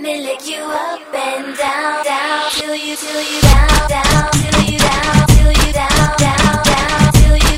me lick you up and down, down, till you down, down, till you down, till you down, down, down, till you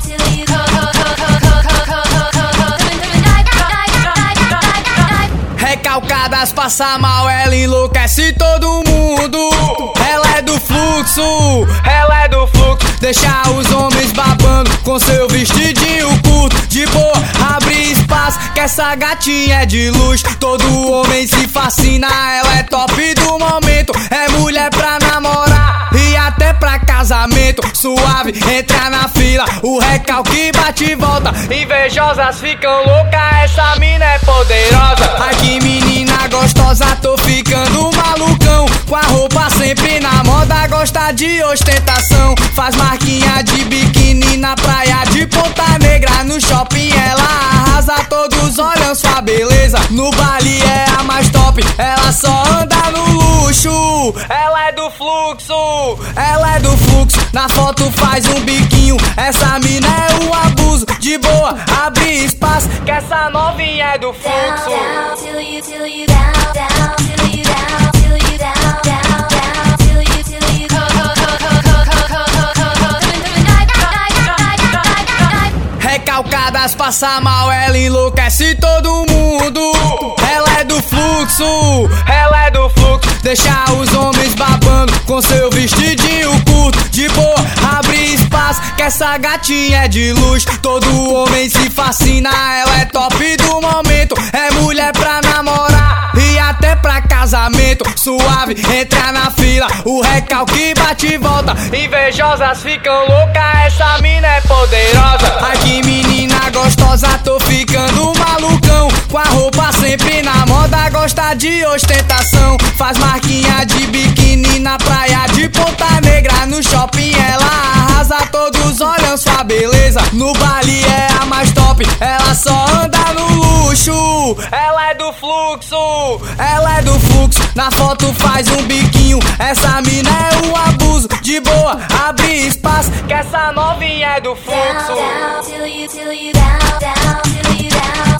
Recalcadas passa mal, ela enlouquece todo mundo. Ela é do fluxo, ela é do fluxo. Deixa os homens babando com seu vestidinho curto. De boa, abre espaço, que essa gatinha é de luxo. Todo homem se fascina, ela é top do momento. É mulher pra namorar e até pra casamento. Suave, entra na fila, o recalque bate e volta. Invejosas ficam loucas, essa mina é poderosa. Ai que menina gostosa, tô ficando malucão. Com a roupa sempre na moda, gosta de ostentação. Faz marquinha de biquíni na praia de Ponta Negra. No shopping ela arrasa, todos olham sua beleza. No baile é a mais top, ela só anda no luxo. Ela é do fluxo, ela é do fluxo. Na foto faz um biquinho, essa mina é um abuso. De boa, abre espaço, que essa novinha é do fluxo. down, till you down, down, till you down, till you down, down, down, till you Recalcadas passa mal, ela enlouquece todo mundo. Ela é do fluxo, ela é do fluxo. Deixa os homens babando com seu vestidinho curto. De boa, abre espaço, que essa gatinha é de luxo. Todo homem se fascina, ela é top do momento. É mulher pra namorar e até pra casamento. Suave, entra na fila, o recalque bate e volta. Invejosas ficam loucas, essa mina é poderosa. Ai que menina gostosa, tô ficando malucão. Com a roupa sempre na moda, gosta de ostentação. Faz marquinha de biquíni na praia de Ponta Negra. No shopping ela arrasa, todos olham sua beleza. No baile é a mais top, ela só anda no luxo. Ela é do fluxo, ela é do fluxo. Na foto faz um biquinho, essa mina é um abuso. De boa, abre espaço, que essa novinha é do fluxo. down, till you down, down, till you down.